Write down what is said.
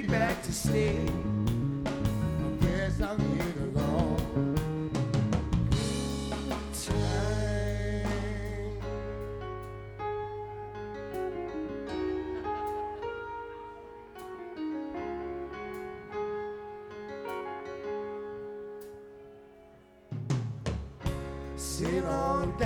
back to stay. I guess I'll get along. Time. Sit on down.